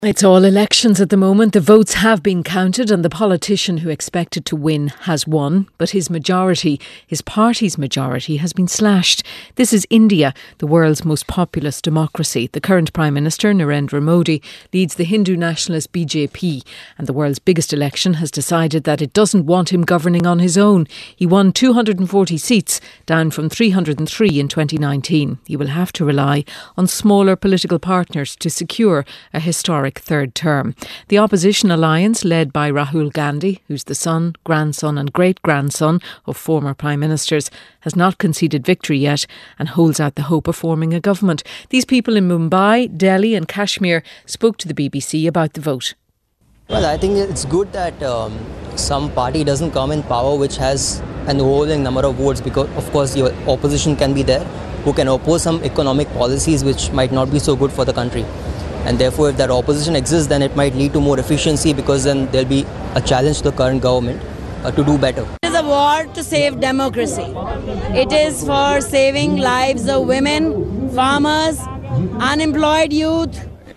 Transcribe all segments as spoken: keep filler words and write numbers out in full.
It's all elections at the moment. The votes have been counted and the politician who expected to win has won. But his majority, his party's majority, has been slashed. This is India, the world's most populous democracy. The current Prime Minister, Narendra Modi, leads the Hindu nationalist B J P. And the world's biggest election has decided that it doesn't want him governing on his own. He won two hundred forty seats, down from three hundred three in twenty nineteen. He will have to rely on smaller political partners to secure a historic third term. The opposition alliance, led by Rahul Gandhi, who's the son, grandson and great-grandson of former prime ministers, has not conceded victory yet and holds out the hope of forming a government. These people in Mumbai, Delhi and Kashmir spoke to the B B C about the vote. Well, I think it's good that um, some party doesn't come in power which has an overwhelming number of votes, because of course your opposition can be there who can oppose some economic policies which might not be so good for the country. And therefore, if that opposition exists, then it might lead to more efficiency, because then there'll be a challenge to the current government uh, to do better. It is a war to save democracy. It is for saving lives of women, farmers, unemployed youth.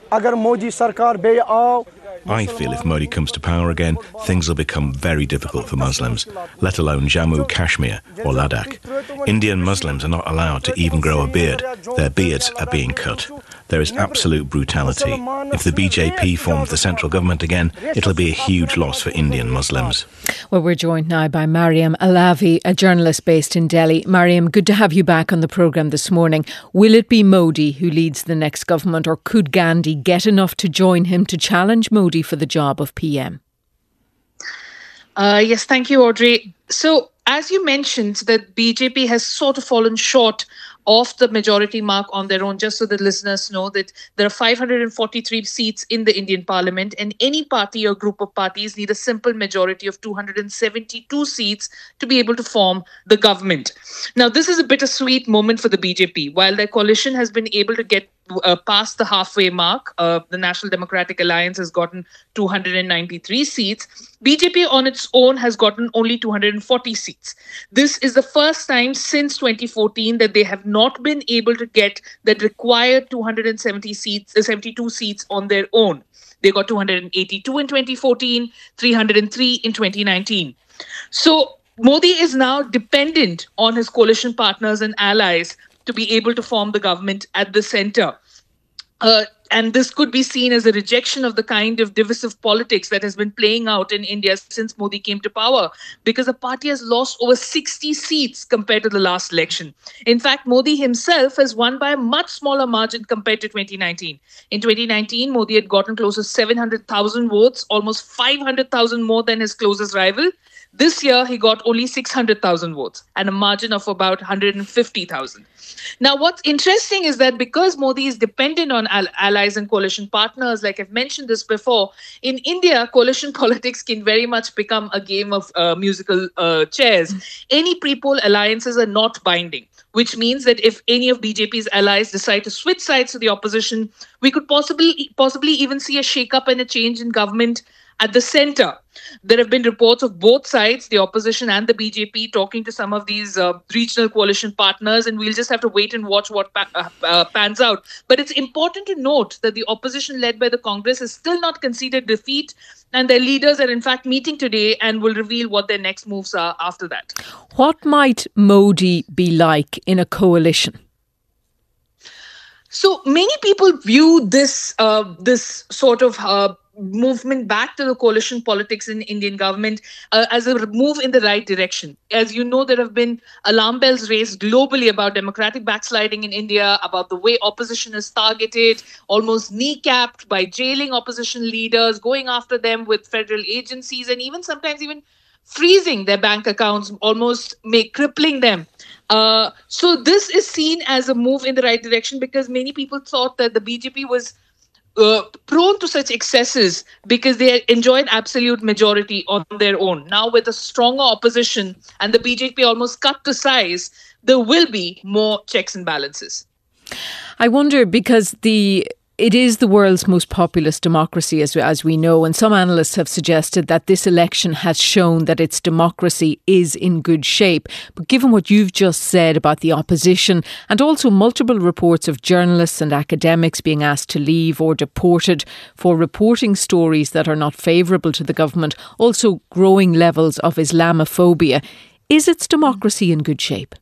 I feel if Modi comes to power again, things will become very difficult for Muslims, let alone Jammu, Kashmir or Ladakh. Indian Muslims are not allowed to even grow a beard. Their beards are being cut. There is absolute brutality. If the B J P forms the central government again, it'll be a huge loss for Indian Muslims. Well, we're joined now by Mariam Alavi, a journalist based in Delhi. Mariam, good to have you back on the programme this morning. Will it be Modi who leads the next government, or could Gandhi get enough to join him to challenge Modi for the job of P M? Uh, yes, thank you, Audrey. So, as you mentioned, that B J P has sort of fallen short of the majority mark on their own. Just so the listeners know that there are five hundred forty-three seats in the Indian Parliament, and any party or group of parties need a simple majority of two hundred seventy-two seats to be able to form the government. Now, this is a bittersweet moment for the B J P. While their coalition has been able to get uh, past the halfway mark, uh, the National Democratic Alliance has gotten two hundred ninety-three seats. B J P on its own has gotten only two hundred forty seats. This is the first time since twenty fourteen that they have not been able to get that required two hundred seventy seats, uh, seventy-two seats on their own. They got two hundred eighty-two in twenty fourteen, three hundred three in twenty nineteen. So Modi is now dependent on his coalition partners and allies to be able to form the government at the centre. Uh, and this could be seen as a rejection of the kind of divisive politics that has been playing out in India since Modi came to power, because the party has lost over sixty seats compared to the last election. In fact, Modi himself has won by a much smaller margin compared to twenty nineteen. In twenty nineteen, Modi had gotten close to seven hundred thousand votes, almost five hundred thousand more than his closest rival. This year, he got only six hundred thousand votes and a margin of about one hundred fifty thousand. Now, what's interesting is that because Modi is dependent on al- allies and coalition partners, like I've mentioned this before, in India, coalition politics can very much become a game of uh, musical uh, chairs. Any pre-poll alliances are not binding, which means that if any of B J P's allies decide to switch sides to the opposition, we could possibly possibly even see a shake-up and a change in government at the centre. There have been reports of both sides, the opposition and the B J P, talking to some of these uh, regional coalition partners, and we'll just have to wait and watch what pa- uh, uh, pans out. But it's important to note that the opposition led by the Congress has still not conceded defeat, and their leaders are in fact meeting today and will reveal what their next moves are after that. What might Modi be like in a coalition? So many people view this uh, this sort of uh, movement back to the coalition politics in Indian government uh, as a move in the right direction. As you know, there have been alarm bells raised globally about democratic backsliding in India, about the way opposition is targeted, almost kneecapped by jailing opposition leaders, going after them with federal agencies, and even sometimes even freezing their bank accounts, almost make, crippling them. Uh, so this is seen as a move in the right direction, because many people thought that the B J P was uh, prone to such excesses because they enjoyed absolute majority on their own. Now, with a stronger opposition and the B J P almost cut to size, there will be more checks and balances. I wonder, because the It is the world's most populous democracy, as, as we know, and some analysts have suggested that this election has shown that its democracy is in good shape. But given what you've just said about the opposition and also multiple reports of journalists and academics being asked to leave or deported for reporting stories that are not favourable to the government, also growing levels of Islamophobia, is its democracy in good shape?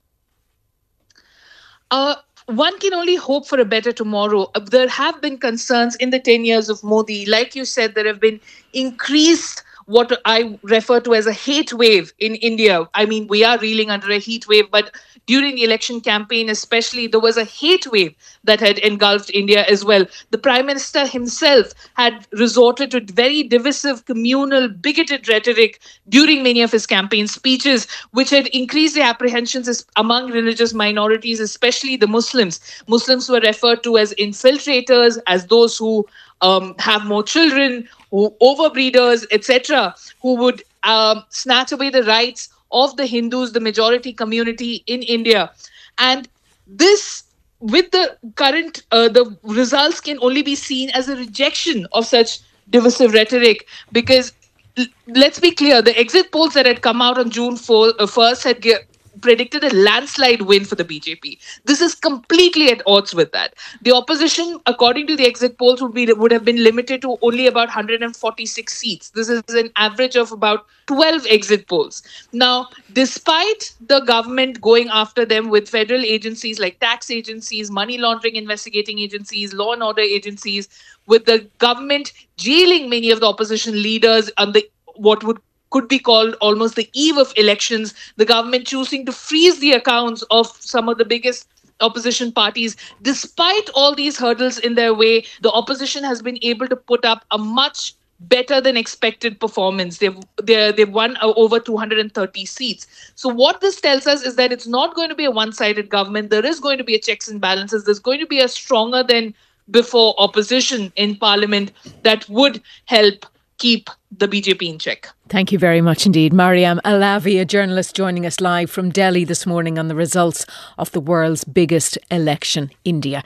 Uh One can only hope for a better tomorrow. There have been concerns in the ten years of Modi. Like you said, there have been increased what I refer to as a hate wave in India. I mean, we are reeling under a heat wave, but during the election campaign especially, there was a hate wave that had engulfed India as well. The Prime Minister himself had resorted to very divisive, communal, bigoted rhetoric during many of his campaign speeches, which had increased the apprehensions among religious minorities, especially the Muslims. Muslims were referred to as infiltrators, as those who um, have more children, who overbreeders, et cetera, who would um, snatch away the rights of the Hindus, the majority community in India. And this, with the current, uh, the results can only be seen as a rejection of such divisive rhetoric, because l- let's be clear, the exit polls that had come out on June first had ge- predicted a landslide win for the B J P. This is completely at odds with that. The opposition, according to the exit polls, would be would have been limited to only about one hundred forty-six seats. This is an average of about twelve exit polls. Now, despite the government going after them with federal agencies like tax agencies, money laundering investigating agencies, law and order agencies, with the government jailing many of the opposition leaders on the what would could be called almost the eve of elections, the government choosing to freeze the accounts of some of the biggest opposition parties. Despite all these hurdles in their way, the opposition has been able to put up a much better than expected performance. They've they're, they've won over two hundred thirty seats. So what this tells us is that it's not going to be a one-sided government. There is going to be a checks and balances. There's going to be a stronger than before opposition in parliament that would help keep the B J P in check. Thank you very much indeed. Mariam Alavi, a journalist joining us live from Delhi this morning on the results of the world's biggest election, India.